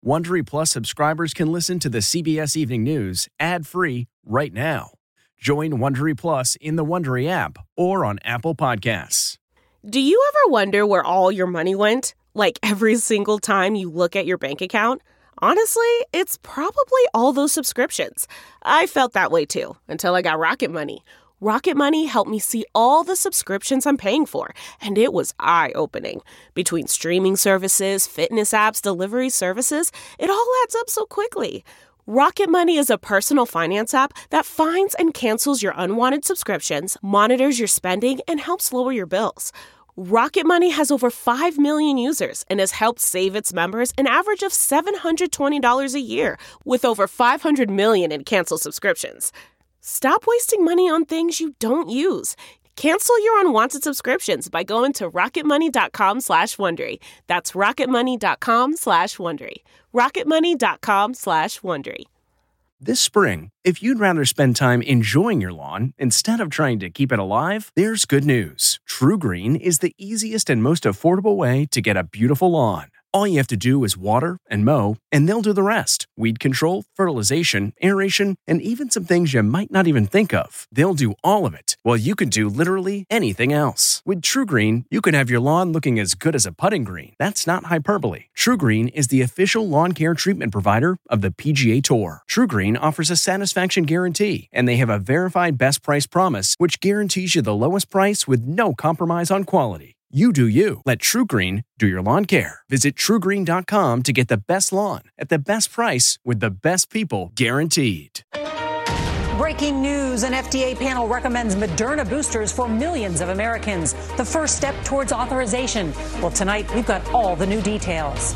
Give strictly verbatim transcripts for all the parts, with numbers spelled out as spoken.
Wondery Plus subscribers can listen to the C B S Evening News ad-free right now. Join Wondery Plus in the Wondery app or on Apple Podcasts. Do you ever wonder where all your money went? Like every single time you look at your bank account? Honestly, it's probably all those subscriptions. I felt that way too, until I got Rocket Money. Rocket Money helped me see all the subscriptions I'm paying for, and it was eye-opening. Between streaming services, fitness apps, delivery services, it all adds up so quickly. Rocket Money is a personal finance app that finds and cancels your unwanted subscriptions, monitors your spending, and helps lower your bills. Rocket Money has over five million users and has helped save its members an average of seven hundred twenty dollars a year, with over five hundred million in canceled subscriptions. Stop wasting money on things you don't use. Cancel your unwanted subscriptions by going to rocketmoney.com slash Wondery. That's rocketmoney.com slash Wondery. rocketmoney.com slash Wondery. This spring, if you'd rather spend time enjoying your lawn instead of trying to keep it alive, there's good news. True Green is the easiest and most affordable way to get a beautiful lawn. All you have to do is water and mow, and they'll do the rest. Weed control, fertilization, aeration, and even some things you might not even think of. They'll do all of it, while you can do literally anything else. With True Green, you can have your lawn looking as good as a putting green. That's not hyperbole. True Green is the official lawn care treatment provider of the P G A Tour. True Green offers a satisfaction guarantee, and they have a verified best price promise, which guarantees you the lowest price with no compromise on quality. You do you. Let True Green do your lawn care. Visit true green dot com to get the best lawn at the best price with the best people guaranteed. Breaking news, an F D A panel recommends Moderna boosters for millions of Americans. The first step towards authorization. Well, tonight we've got all the new details.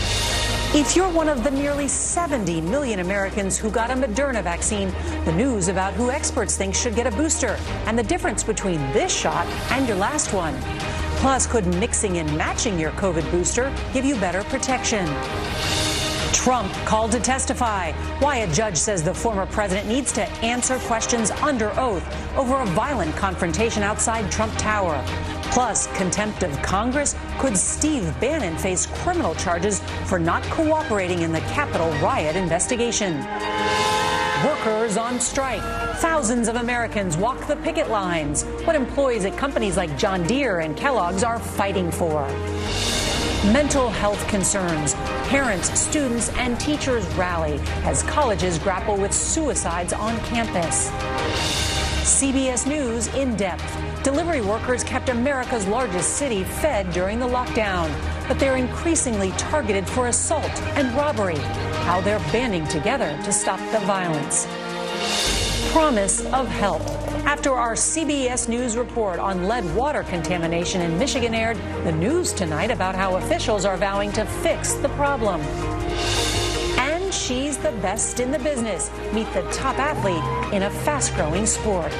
If you're one of the nearly seventy million Americans who got a Moderna vaccine, the news about who experts think should get a booster and the difference between this shot and your last one. Plus, could mixing and matching your COVID booster give you better protection? Trump called to testify. Why a judge says the former president needs to answer questions under oath over a violent confrontation outside Trump Tower. Plus, contempt of Congress. Could Steve Bannon face criminal charges for not cooperating in the Capitol riot investigation? Workers on strike. Thousands of Americans walk the picket lines. What employees at companies like John Deere and Kellogg's are fighting for. Mental health concerns. Parents, students, and teachers rally as colleges grapple with suicides on campus. C B S News in depth. Delivery workers kept America's largest city fed during the lockdown, but they're increasingly targeted for assault and robbery. How they're banding together to stop the violence. Promise of help. After our C B S News report on lead water contamination in Michigan aired, the news tonight about how officials are vowing to fix the problem. And she's the best in the business. Meet the top athlete in a fast-growing sport.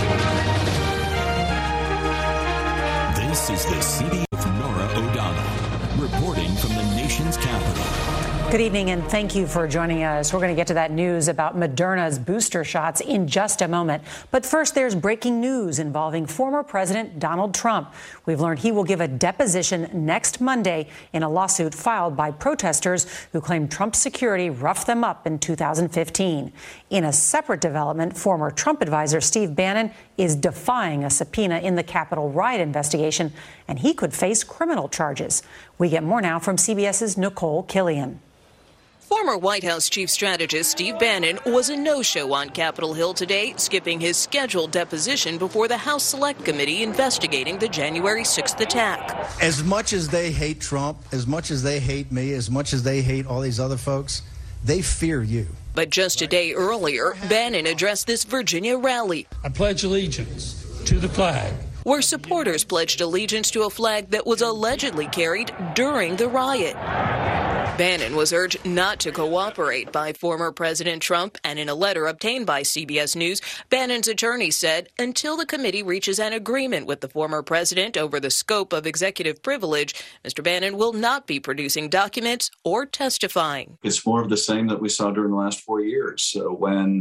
This is the C B S of Norah O'Donnell, reporting from the nation's capital. Good evening, and thank you for joining us. We're going to get to that news about Moderna's booster shots in just a moment. But first, there's breaking news involving former President Donald Trump. We've learned he will give a deposition next Monday in a lawsuit filed by protesters who claim Trump's security roughed them up in two thousand fifteen. In a separate development, former Trump advisor Steve Bannon is defying a subpoena in the Capitol riot investigation, and he could face criminal charges. We get more now from CBS's Nicole Killian. Former White House chief strategist Steve Bannon was a no-show on Capitol Hill today, skipping his scheduled deposition before the House Select Committee investigating the January sixth attack. As much as they hate Trump, as much as they hate me, as much as they hate all these other folks, they fear you. But just a day earlier, Bannon addressed this Virginia rally. I pledge allegiance to the flag, where supporters pledged allegiance to a flag that was allegedly carried during the riot. Bannon was urged not to cooperate by former President Trump, and in a letter obtained by C B S News, Bannon's attorney said until the committee reaches an agreement with the former president over the scope of executive privilege, Mister Bannon will not be producing documents or testifying. It's more of the same that we saw during the last four years. So when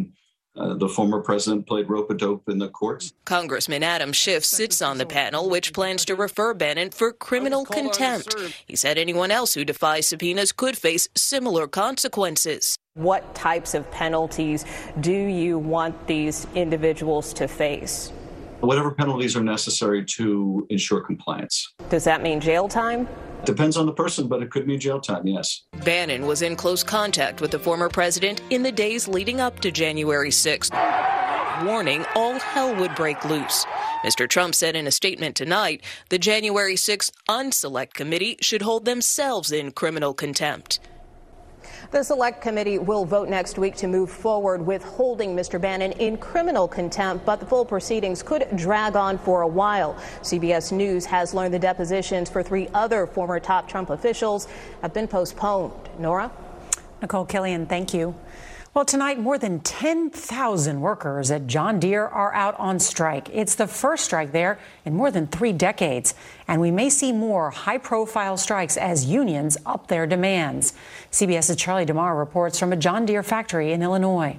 Uh, the former president played rope-a-dope in the courts. Congressman Adam Schiff sits on the panel, which plans to refer Bannon for criminal contempt. He said anyone else who defies subpoenas could face similar consequences. What types of penalties do you want these individuals to face? Whatever penalties are necessary to ensure compliance. Does that mean jail time? Depends on the person, but it could mean jail time, yes. Bannon was in close contact with the former president in the days leading up to January sixth, warning all hell would break loose. Mister Trump said in a statement tonight the January sixth Unselect Committee should hold themselves in criminal contempt. The Select Committee will vote next week to move forward with holding Mister Bannon in criminal contempt, but the full proceedings could drag on for a while. C B S News has learned the depositions for three other former top Trump officials have been postponed. Nora? Nicole Killian, thank you. Well, tonight, more than ten thousand workers at John Deere are out on strike. It's the first strike there in more than three decades. And we may see more high-profile strikes as unions up their demands. CBS's Charlie DeMar reports from a John Deere factory in Illinois.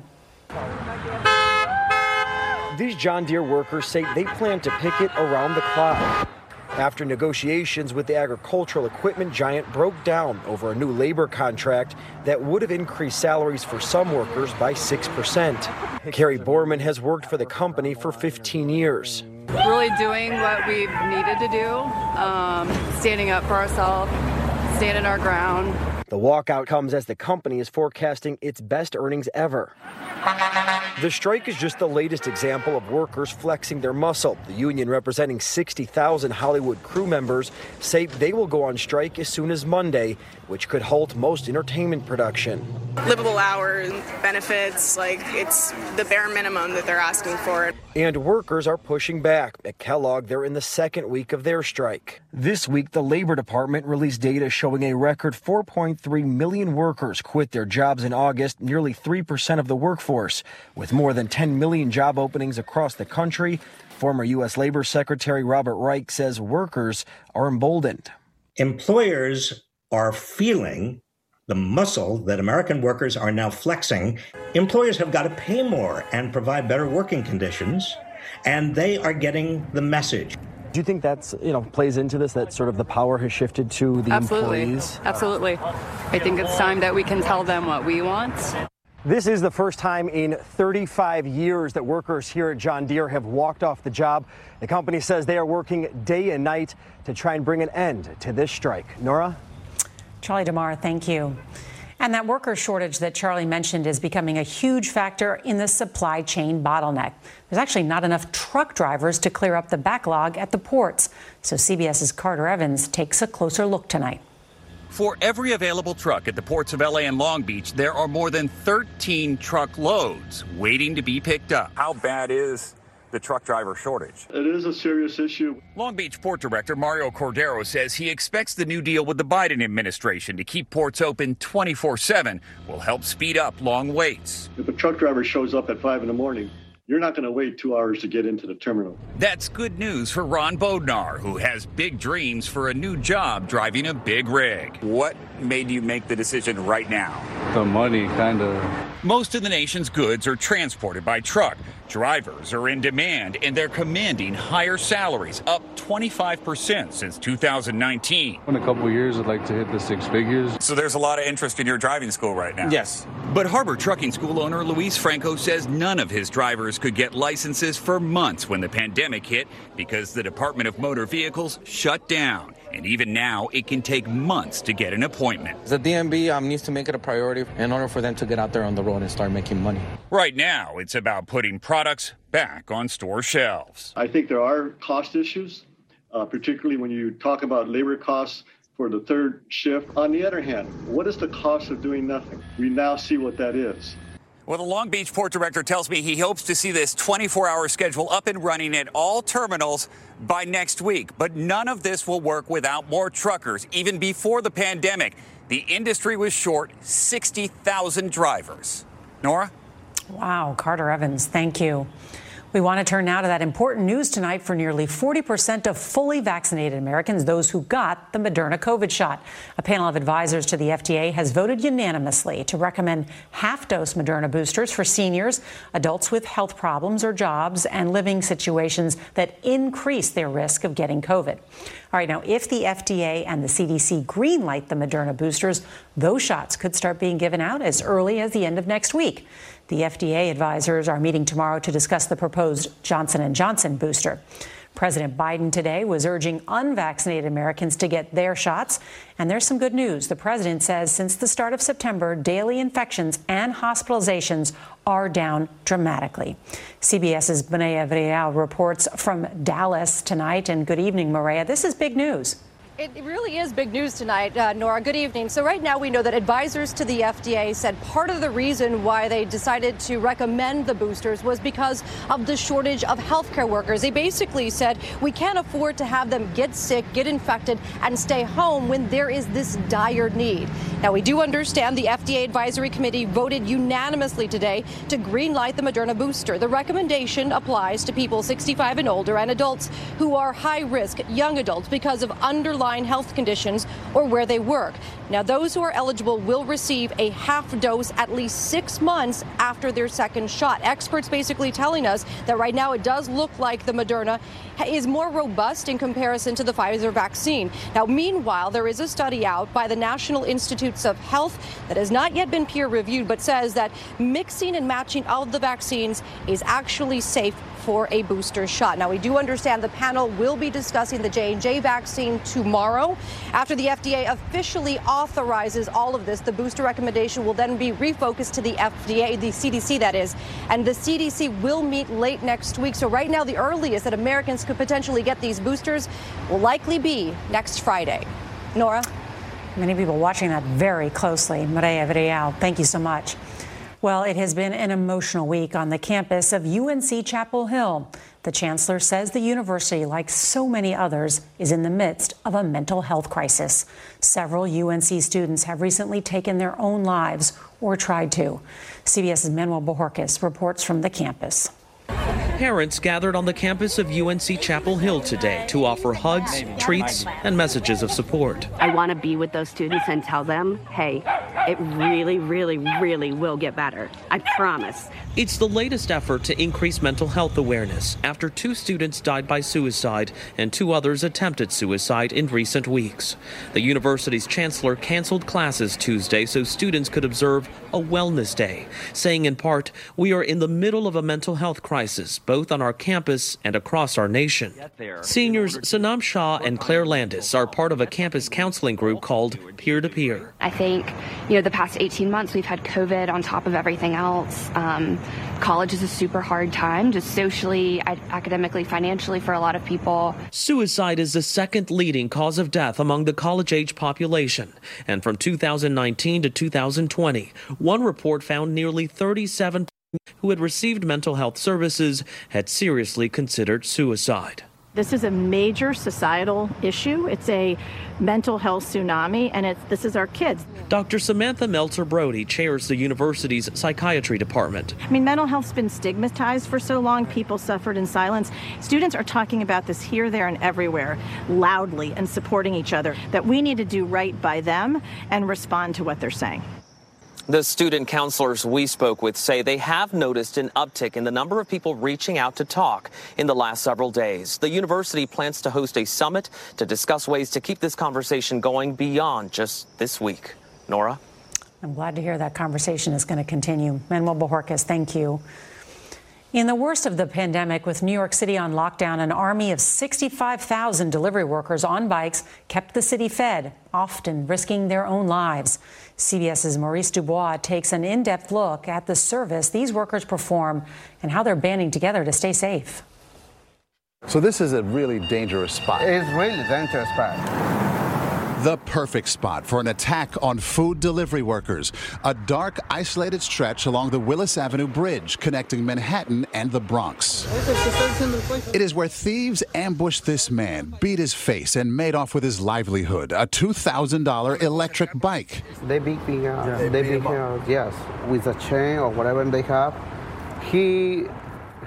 These John Deere workers say they plan to picket around the clock after negotiations with the agricultural equipment giant broke down over a new labor contract that would have increased salaries for some workers by six percent. Carrie Borman has worked for the company for fifteen years. Really doing what we've needed to do, um, standing up for ourselves, standing our ground. The walkout comes as the company is forecasting its best earnings ever. The strike is just the latest example of workers flexing their muscle. The union, representing sixty thousand Hollywood crew members, say they will go on strike as soon as Monday, which could halt most entertainment production. Livable hours, benefits, like it's the bare minimum that they're asking for. And workers are pushing back. At Kellogg, they're in the second week of their strike. This week, the Labor Department released data showing a record four point three million workers quit their jobs in August, nearly three percent of the workforce. With more than ten million job openings across the country, former U S Labor Secretary Robert Reich says workers are emboldened. Employers are feeling the muscle that American workers are now flexing. Employers have got to pay more and provide better working conditions, and they are getting the message. Do you think that's, you know, plays into this, that sort of the power has shifted to the Absolutely. employees? Absolutely. I think it's time that we can tell them what we want. This is the first time in thirty-five years that workers here at John Deere have walked off the job. The company says they are working day and night to try and bring an end to this strike. Nora? Charlie DeMar, thank you. And that worker shortage that Charlie mentioned is becoming a huge factor in the supply chain bottleneck. There's actually not enough truck drivers to clear up the backlog at the ports. So CBS's Carter Evans takes a closer look tonight. For every available truck at the ports of L A and Long Beach, there are more than thirteen truck loads waiting to be picked up. How bad is the truck driver shortage? It is a serious issue. Long Beach Port Director Mario Cordero says he expects the new deal with the Biden administration to keep ports open twenty-four seven will help speed up long waits. If a truck driver shows up at five in the morning, you're not going to wait two hours to get into the terminal. That's good news for Ron Bodnar, who has big dreams for a new job driving a big rig. What made you make the decision right now? The money, kind of. Most of the nation's goods are transported by truck. Drivers are in demand, and they're commanding higher salaries, up twenty-five percent since two thousand nineteen. In a couple of years, I'd like to hit the six figures. So there's a lot of interest in your driving school right now? Yes. But Harbor Trucking School owner Luis Franco says none of his drivers could get licenses for months when the pandemic hit because the Department of Motor Vehicles shut down. And even now, it can take months to get an appointment. The D M V um, needs to make it a priority in order for them to get out there on the road and start making money. Right now, it's about putting products back on store shelves. I think there are cost issues, uh, particularly when you talk about labor costs for the third shift. On the other hand, what is the cost of doing nothing? We now see what that is. Well, the Long Beach Port Director tells me he hopes to see this twenty-four hour schedule up and running at all terminals by next week. But none of this will work without more truckers. Even before the pandemic, the industry was short sixty thousand drivers. Nora? Wow, Carter Evans, thank you. We want to turn now to that important news tonight for nearly forty percent of fully vaccinated Americans, those who got the Moderna COVID shot. A panel of advisors to the F D A has voted unanimously to recommend half-dose Moderna boosters for seniors, adults with health problems or jobs, and living situations that increase their risk of getting COVID. All right, now, if the F D A and the C D C greenlight the Moderna boosters, those shots could start being given out as early as the end of next week. The F D A advisors are meeting tomorrow to discuss the proposed Johnson and Johnson booster. President Biden today was urging unvaccinated Americans to get their shots. And there's some good news. The president says since the start of September, daily infections and hospitalizations are down dramatically. CBS's Maria Villarreal reports from Dallas tonight. And good evening, Maria. This is big news. It really is big news tonight, uh, Nora. Good evening. So right now we know that advisors to the F D A said part of the reason why they decided to recommend the boosters was because of the shortage of healthcare workers. They basically said we can't afford to have them get sick, get infected, and stay home when there is this dire need. Now, we do understand the F D A Advisory Committee voted unanimously today to greenlight the Moderna booster. The recommendation applies to people sixty-five and older and adults who are high risk, young adults, because of underlying health conditions or where they work. Now, those who are eligible will receive a half dose at least six months after their second shot. Experts basically telling us that right now it does look like the Moderna is more robust in comparison to the Pfizer vaccine. Now, meanwhile, there is a study out by the National Institutes of Health that has not yet been peer reviewed, but says that mixing and matching of the vaccines is actually safe for a booster shot. Now, we do understand the panel will be discussing the J and J vaccine tomorrow. After the F D A officially authorizes all of this, the booster recommendation will then be refocused to the F D A, the C D C that is, and the C D C will meet late next week. So right now, the earliest that Americans could potentially get these boosters will likely be next Friday. Nora? Many people watching that very closely. Maria Villarreal, thank you so much. Well, it has been an emotional week on the campus of U N C Chapel Hill. The chancellor says the university, like so many others, is in the midst of a mental health crisis. Several U N C students have recently taken their own lives or tried to. CBS's Manuel Bojorquez reports from the campus. Parents gathered on the campus of U N C Chapel Hill today to offer hugs, treats, and messages of support. I want to be with those students and tell them, hey, it really, really, really will get better. I promise. It's the latest effort to increase mental health awareness after two students died by suicide and two others attempted suicide in recent weeks. The university's chancellor canceled classes Tuesday so students could observe a wellness day, saying in part, we are in the middle of a mental health crisis, both on our campus and across our nation. Seniors Sanam Shah and Claire Landis are part of a campus counseling group called Peer to Peer. I think, you know, the past eighteen months we've had COVID on top of everything else. Um, college is a super hard time, just socially, academically, financially for a lot of people. Suicide is the second leading cause of death among the college-age population. And from two thousand nineteen to two thousand twenty, one report found nearly thirty-seven who had received mental health services had seriously considered suicide. This is a major societal issue. It's a mental health tsunami, and it's, this is our kids. Doctor Samantha Meltzer Brody chairs the university's psychiatry department. I mean, mental health's been stigmatized for so long. People suffered in silence. Students are talking about this here, there, and everywhere, loudly and supporting each other, that we need to do right by them and respond to what they're saying. The student counselors we spoke with say they have noticed an uptick in the number of people reaching out to talk in the last several days. The university plans to host a summit to discuss ways to keep this conversation going beyond just this week. Nora? I'm glad to hear that conversation is going to continue. Manuel Bojorquez, thank you. In the worst of the pandemic, with New York City on lockdown, an army of sixty-five thousand delivery workers on bikes kept the city fed, often risking their own lives. CBS's Maurice Dubois takes an in-depth look at the service these workers perform and how they're banding together to stay safe. So this is a really dangerous spot. It's really dangerous spot. The perfect spot for an attack on food delivery workers. A dark, isolated stretch along the Willis Avenue Bridge connecting Manhattan and the Bronx. It is where thieves ambushed this man, beat his face, and made off with his livelihood, a two thousand dollar electric bike. They beat me up. Yeah. They beat him up, yes, with a chain or whatever they have. He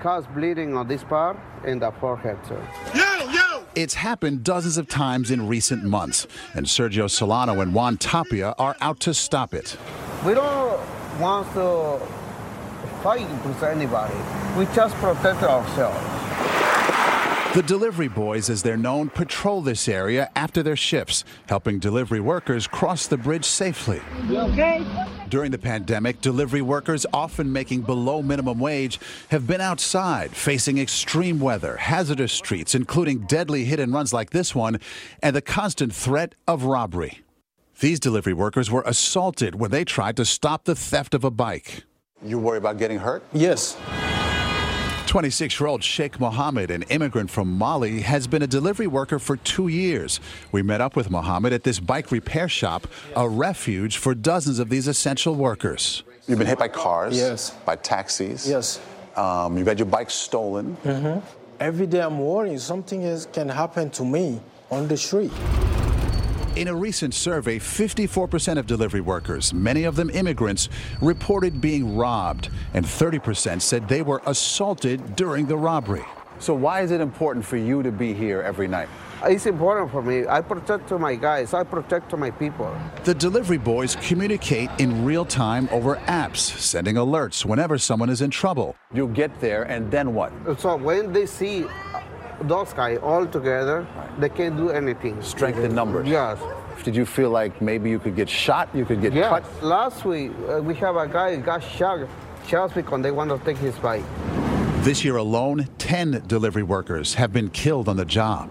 cause bleeding on this part and the forehead, too. Yo, yo! It's happened dozens of times in recent months, and Sergio Solano and Juan Tapia are out to stop it. We don't want to fight with anybody. We just protect ourselves. The delivery boys, as they're known, patrol this area after their shifts, helping delivery workers cross the bridge safely. You okay? During the pandemic, delivery workers, often making below minimum wage, have been outside facing extreme weather, hazardous streets, including deadly hit and runs like this one, and the constant threat of robbery. These delivery workers were assaulted when they tried to stop the theft of a bike. You worry about getting hurt? Yes. twenty-six-year-old Sheikh Mohammed, an immigrant from Mali, has been a delivery worker for two years. We met up with Mohammed at this bike repair shop, a refuge for dozens of these essential workers. You've been hit by cars? Yes. By taxis? Yes. Um, you've had your bike stolen? Mm-hmm. Every day I'm worrying something is, can happen to me on the street. In a recent survey, fifty-four percent of delivery workers, many of them immigrants, reported being robbed, and thirty percent said they were assaulted during the robbery. So why is it important for you to be here every night? It's important for me. I protect to my guys. I protect to my people. The delivery boys communicate in real time over apps, sending alerts whenever someone is in trouble. You get there, and then what? So when they see those guys all together, they can't do anything. Strength in numbers. Yes. Did you feel like maybe you could get shot, you could get yes. cut? Last week, uh, we have a guy who got shot just because they want to take his bike. This year alone, ten delivery workers have been killed on the job.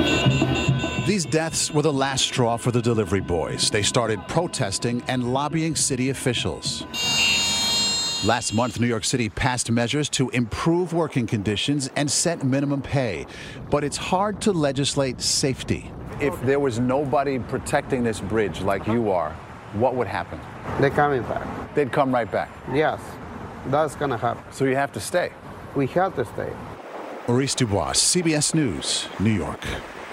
These deaths were the last straw for the delivery boys. They started protesting and lobbying city officials. Last month, New York City passed measures to improve working conditions and set minimum pay. But it's hard to legislate safety. If there was nobody protecting this bridge like you are, what would happen? They're coming back. They'd come right back? Yes, that's going to happen. So you have to stay? We have to stay. Maurice Dubois, C B S News, New York.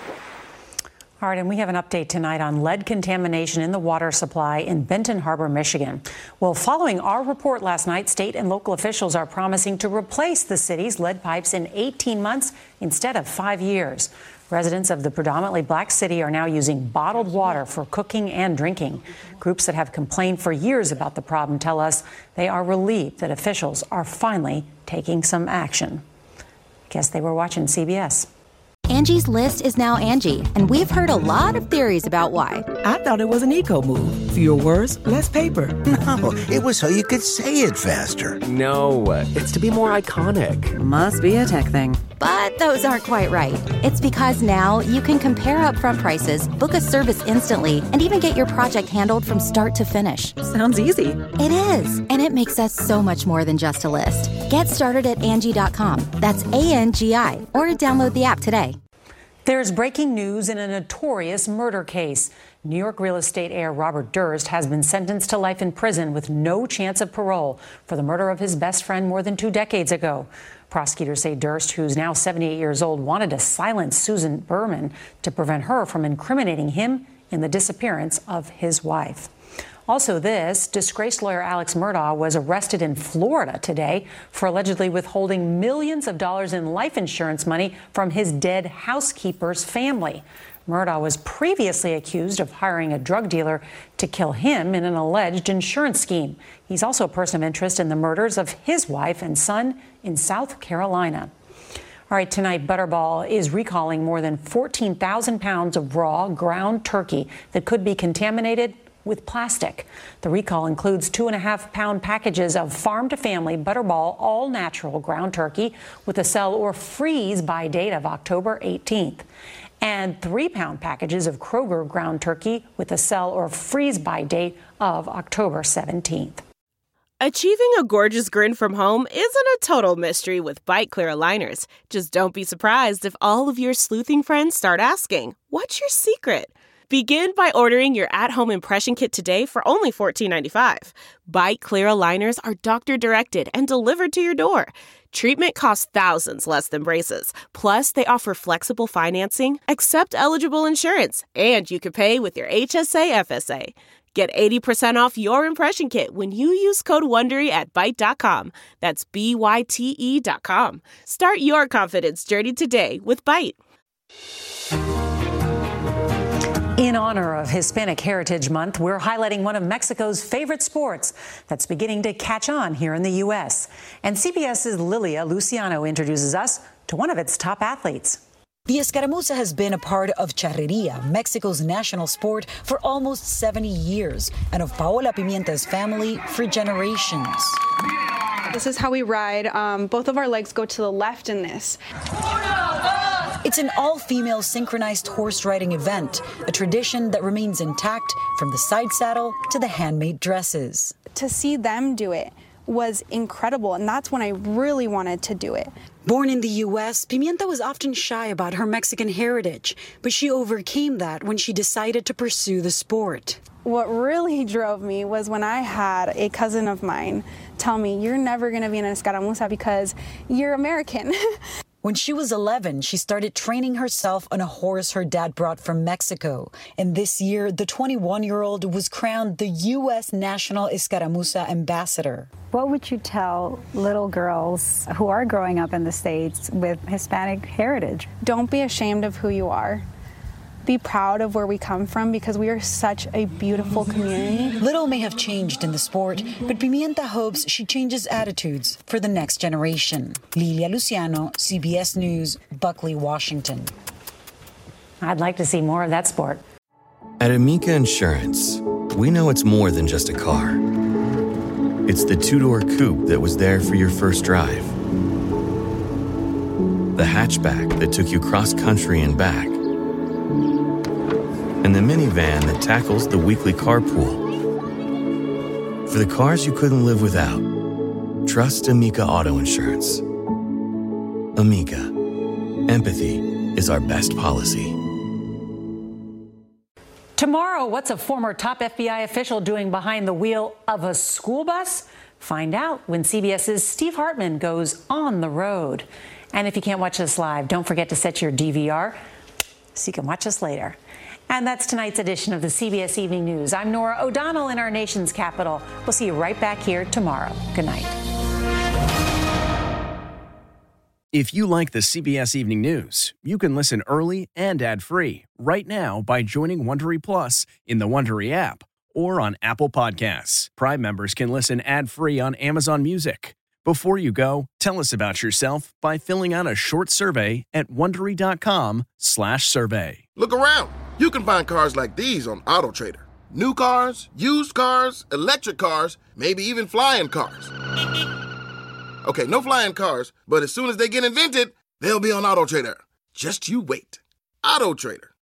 All right, and we have an update tonight on lead contamination in the water supply in Benton Harbor, Michigan. Well, following our report last night, state and local officials are promising to replace the city's lead pipes in eighteen months instead of five years. Residents of the predominantly black city are now using bottled water for cooking and drinking. Groups that have complained for years about the problem tell us they are relieved that officials are finally taking some action. Guess they were watching C B S. Angie's List is now Angie, and we've heard a lot of theories about why. I thought it was an eco move. Fewer words, less paper. No, it was so you could say it faster. No, it's to be more iconic. Must be a tech thing. But those aren't quite right. It's because now you can compare upfront prices, book a service instantly, and even get your project handled from start to finish. Sounds easy. It is, and it makes us so much more than just a list. Get started at Angie dot com. That's A N G I, or download the app today. There's breaking news in a notorious murder case. New York real estate heir Robert Durst has been sentenced to life in prison with no chance of parole for the murder of his best friend more than two decades ago. Prosecutors say Durst, who's now seventy-eight years old, wanted to silence Susan Berman to prevent her from incriminating him in the disappearance of his wife. Also this, disgraced lawyer Alex Murdaugh was arrested in Florida today for allegedly withholding millions of dollars in life insurance money from his dead housekeeper's family. Murdaugh was previously accused of hiring a drug dealer to kill him in an alleged insurance scheme. He's also a person of interest in the murders of his wife and son in South Carolina. All right, tonight, Butterball is recalling more than fourteen thousand pounds of raw ground turkey that could be contaminated with plastic. The recall includes two and a half pound packages of farm to family Butterball all natural ground turkey with a sell or freeze by date of October eighteenth. And three pound packages of Kroger ground turkey with a sell or freeze by date of October seventeenth. Achieving a gorgeous grin from home isn't a total mystery with Bite Clear aligners. Just don't be surprised if all of your sleuthing friends start asking, "What's your secret?" Begin by ordering your at-home impression kit today for only fourteen ninety-five. Bite Clear aligners are doctor-directed and delivered to your door. Treatment costs thousands less than braces. Plus, they offer flexible financing, accept eligible insurance, and you can pay with your H S A F S A. Get eighty percent off your impression kit when you use code WONDERY at Byte dot com. That's B Y T E dot com. Start your confidence journey today with Byte. In honor of Hispanic Heritage Month, we're highlighting one of Mexico's favorite sports that's beginning to catch on here in the U S. And CBS's Lilia Luciano introduces us to one of its top athletes. The escaramuza has been a part of charreria, Mexico's national sport, for almost seventy years, and of Paola Pimienta's family for generations. This is how we ride. Um, both of our legs go to the left in this. It's an all-female synchronized horse riding event, a tradition that remains intact from the side saddle to the handmade dresses. To see them do it was incredible, and that's when I really wanted to do it. Born in the U S, Pimienta was often shy about her Mexican heritage, but she overcame that when she decided to pursue the sport. What really drove me was when I had a cousin of mine tell me, "You're never going to be an escaramuza because you're American." When she was eleven, she started training herself on a horse her dad brought from Mexico. And this year, the twenty-one-year-old was crowned the U S National Escaramuza Ambassador. What would you tell little girls who are growing up in the States with Hispanic heritage? Don't be ashamed of who you are. Be proud of where we come from because we are such a beautiful community. Little may have changed in the sport, but Pimienta hopes she changes attitudes for the next generation. Lilia Luciano, C B S News, Buckley, Washington. I'd like to see more of that sport. At Amica Insurance, we know it's more than just a car. It's the two-door coupe that was there for your first drive. The hatchback that took you cross-country and back. And the minivan that tackles the weekly carpool. For the cars you couldn't live without, trust Amica Auto Insurance. Amica. Empathy is our best policy. Tomorrow, what's a former top F B I official doing behind the wheel of a school bus? Find out when CBS's Steve Hartman goes on the road. And if you can't watch us live, don't forget to set your D V R so you can watch us later. And that's tonight's edition of the C B S Evening News. I'm Nora O'Donnell in our nation's capital. We'll see you right back here tomorrow. Good night. If you like the C B S Evening News, you can listen early and ad-free right now by joining Wondery Plus in the Wondery app or on Apple Podcasts. Prime members can listen ad-free on Amazon Music. Before you go, tell us about yourself by filling out a short survey at Wondery.com slash survey. Look around. You can find cars like these on AutoTrader. New cars, used cars, electric cars, maybe even flying cars. Okay, no flying cars, but as soon as they get invented, they'll be on AutoTrader. Just you wait. AutoTrader.